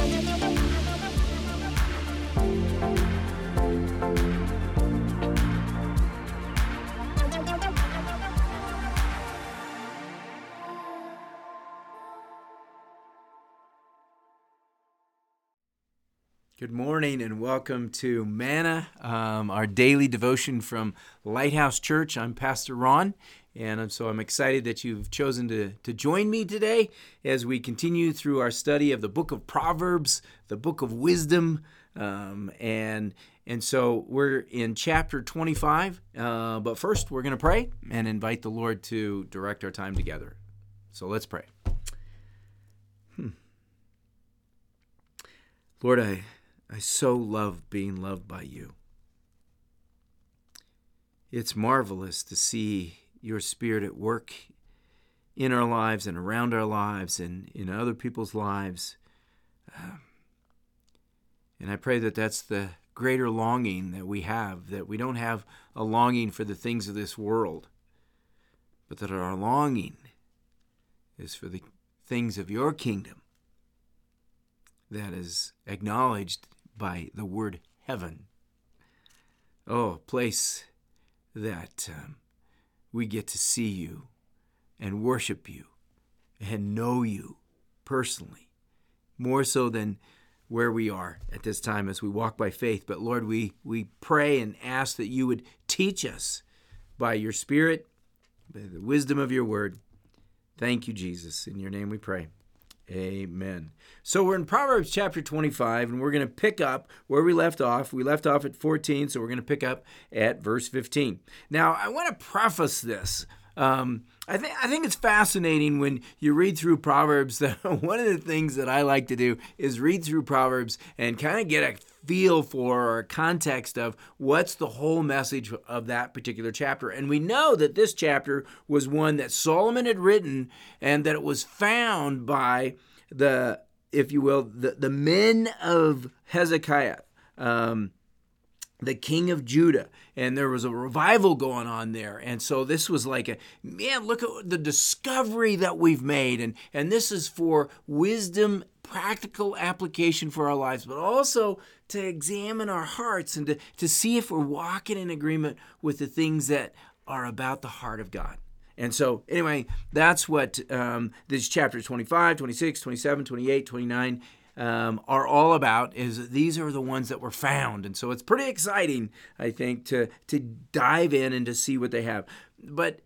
Good morning and welcome to Manna, our daily devotion from Lighthouse Church. I'm Pastor Ron, and I'm excited that you've chosen to join me today as we continue through our study of the book of Proverbs, the book of wisdom, and so we're in chapter 25, but first we're going to pray and invite the Lord to direct our time together. So let's pray. Lord, I so love being loved by you. It's marvelous to see your Spirit at work in our lives and around our lives and in other people's lives. And I pray that that's the greater longing that we have, that we don't have a longing for the things of this world, but that our longing is for the things of your kingdom that is acknowledged by the word heaven. Oh, a place that we get to see you and worship you and know you personally, more so than where we are at this time as we walk by faith. But Lord, we pray and ask that you would teach us by your Spirit, by the wisdom of your word. Thank you, Jesus. In your name we pray. Amen. So we're in Proverbs chapter 25, and we're going to pick up where we left off. We left off at 14, so we're going to pick up at verse 15. Now, I want to preface this. I think it's fascinating when you read through Proverbs. That one of the things that I like to do is read through Proverbs and kind of get a feel for or a context of what's the whole message of that particular chapter. And we know that this chapter was one that Solomon had written and that it was found by the men of Hezekiah, the king of Judah, and there was a revival going on there. And so this was like look at the discovery that we've made. And this is for wisdom, practical application for our lives, but also to examine our hearts and to see if we're walking in agreement with the things that are about the heart of God. And so, anyway, that's what this chapter 25, 26, 27, 28, 29 are all about, is these are the ones that were found. And so it's pretty exciting, I think, to dive in and to see what they have. But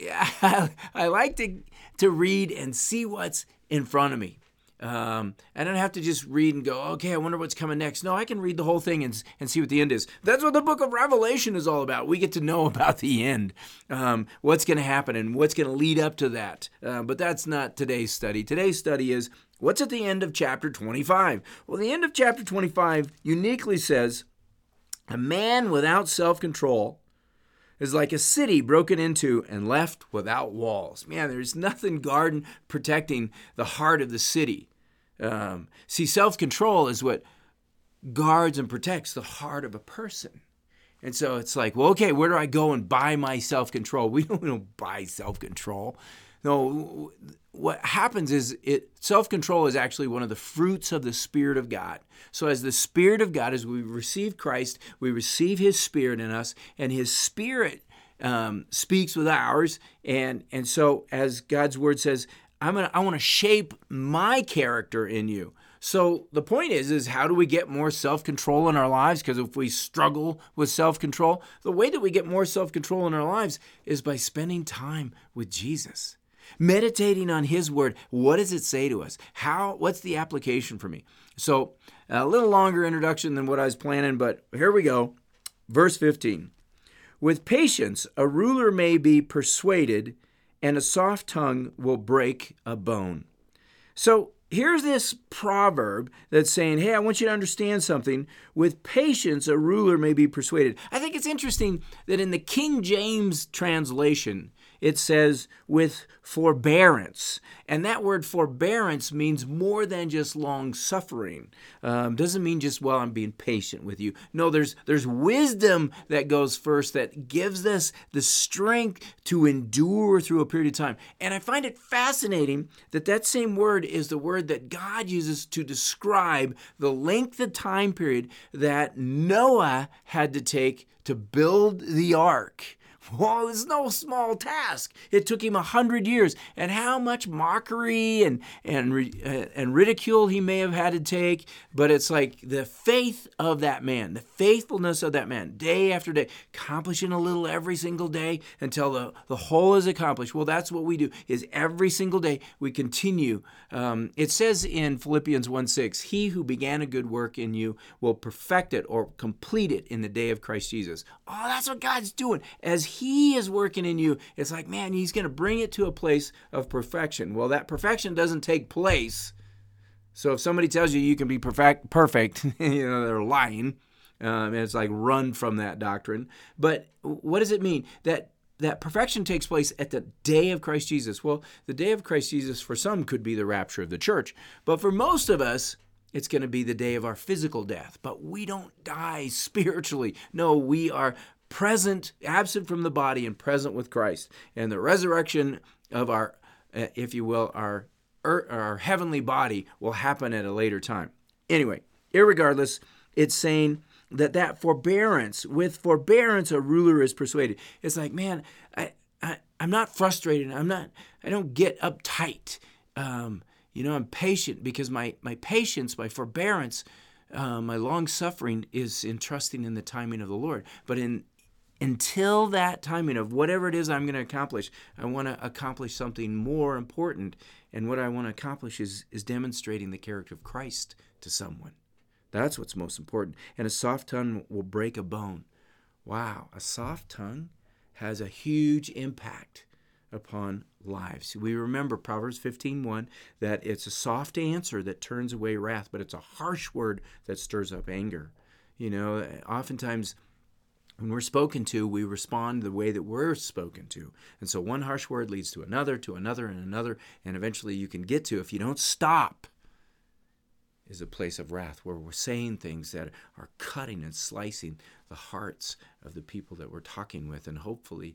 I like to read and see what's in front of me. I don't have to just read and go, okay, I wonder what's coming next. No, I can read the whole thing and see what the end is. That's what the book of Revelation is all about. We get to know about the end, what's going to happen and what's going to lead up to that. But that's not today's study. Today's study is what's at the end of chapter 25. Well, the end of chapter 25 uniquely says, a man without self-control is like a city broken into and left without walls. Man, there's nothing guarding, protecting the heart of the city. See, self-control is what guards and protects the heart of a person. And so it's like, well, okay, where do I go and buy my self-control? We don't buy self-control. No, what happens is self-control is actually one of the fruits of the Spirit of God. So as the Spirit of God, as we receive Christ, we receive His Spirit in us, and His Spirit speaks with ours. And so as God's Word says, I want to shape my character in you. So the point is how do we get more self-control in our lives? Because if we struggle with self-control, the way that we get more self-control in our lives is by spending time with Jesus. Meditating on His Word. What does it say to us? What's the application for me? So a little longer introduction than what I was planning, but here we go. Verse 15. With patience, a ruler may be persuaded, and a soft tongue will break a bone. So here's this proverb that's saying, hey, I want you to understand something. With patience, a ruler may be persuaded. I think it's interesting that in the King James translation, it says with forbearance. And that word forbearance means more than just long suffering. Doesn't mean just, well, I'm being patient with you. No, there's wisdom that goes first that gives us the strength to endure through a period of time. And I find it fascinating that that same word is the word that God uses to describe the length of time period that Noah had to take to build the ark. Well, it's no small task. It took him 100 years. And how much mockery and ridicule he may have had to take. But it's like the faith of that man, the faithfulness of that man, day after day, accomplishing a little every single day until the whole is accomplished. Well, that's what we do, is every single day we continue. It says in Philippians 1:6, he who began a good work in you will perfect it or complete it in the day of Christ Jesus. Oh, that's what God's doing. As he is working in you, it's like, man, he's going to bring it to a place of perfection. Well, that perfection doesn't take place. So if somebody tells you can be perfect, they're lying. And it's like, run from that doctrine. But what does it mean? That perfection takes place at the day of Christ Jesus. Well, the day of Christ Jesus for some could be the rapture of the church. But for most of us, it's going to be the day of our physical death. But we don't die spiritually. No, we are present, absent from the body and present with Christ. And the resurrection of our, if you will, our heavenly body will happen at a later time. Anyway, irregardless, it's saying that forbearance, with forbearance a ruler is persuaded. It's like, man, I'm not frustrated. I don't get uptight. I'm patient because my patience, my forbearance, my long suffering is in trusting in the timing of the Lord. But until that timing of whatever it is I'm going to accomplish, I want to accomplish something more important. And what I want to accomplish is demonstrating the character of Christ to someone. That's what's most important. And a soft tongue will break a bone. Wow, a soft tongue has a huge impact upon lives. We remember Proverbs 15:1, that it's a soft answer that turns away wrath, but it's a harsh word that stirs up anger. Oftentimes when we're spoken to, we respond the way that we're spoken to. And so one harsh word leads to another, and another, and eventually you can get to, if you don't stop, is a place of wrath where we're saying things that are cutting and slicing the hearts of the people that we're talking with. And hopefully,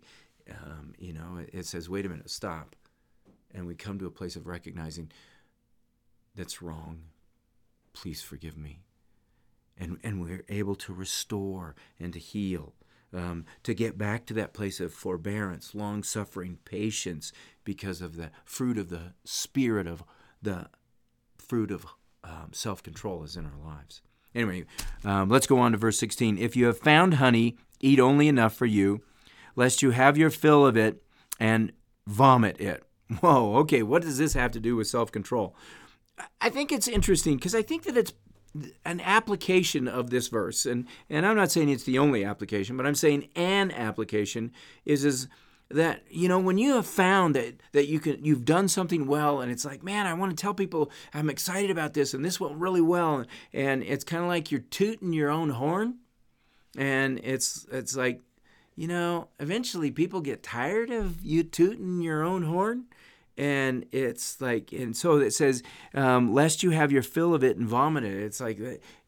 it says, wait a minute, stop. And we come to a place of recognizing that's wrong. Please forgive me. And we're able to restore and to heal, to get back to that place of forbearance, long-suffering, patience, because of the fruit of the Spirit, of the fruit of self-control is in our lives. Anyway, let's go on to verse 16. If you have found honey, eat only enough for you, lest you have your fill of it and vomit it. Whoa, okay, what does this have to do with self-control? I think it's interesting because I think that it's an application of this verse, and I'm not saying it's the only application, but I'm saying an application is that, when you have found that you've done something well, and it's like, man, I want to tell people I'm excited about this, and this went really well, and it's kind of like you're tooting your own horn, and it's like, eventually people get tired of you tooting your own horn. And it's like, and so it says, lest you have your fill of it and vomit it. It's like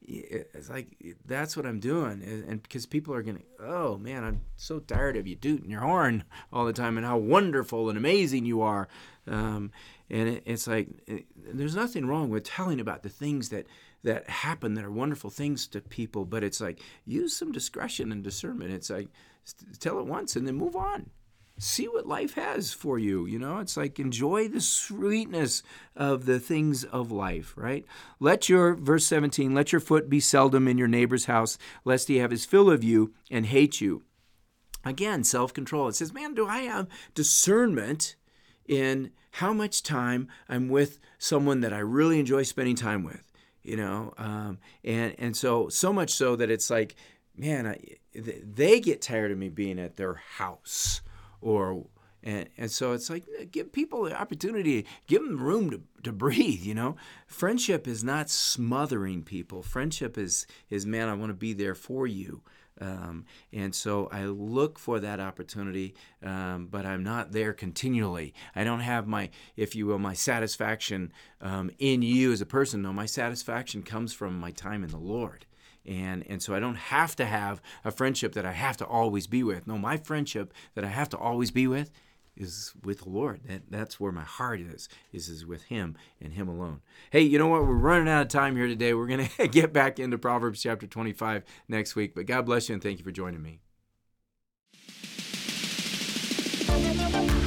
that's what I'm doing, and because people are gonna, oh man, I'm so tired of you tooting your horn all the time and how wonderful and amazing you are. And it's like, there's nothing wrong with telling about the things that happen that are wonderful things to people, but it's like, use some discretion and discernment. It's like, tell it once and then move on. See what life has for you. It's like, enjoy the sweetness of the things of life, right? Verse 17, let your foot be seldom in your neighbor's house, lest he have his fill of you and hate you. Again, self-control. It says, man, do I have discernment in how much time I'm with someone that I really enjoy spending time with, and so much so that it's like, man, they get tired of me being at their house. And so it's like, give people the opportunity, give them room to breathe, Friendship is not smothering people. Friendship is, man, I want to be there for you. And so I look for that opportunity, but I'm not there continually. I don't have my, if you will, my satisfaction in you as a person. No, my satisfaction comes from my time in the Lord. And so I don't have to have a friendship that I have to always be with. No, my friendship that I have to always be with is with the Lord. That's where my heart is with Him and Him alone. Hey, you know what? We're running out of time here today. We're going to get back into Proverbs chapter 25 next week. But God bless you and thank you for joining me.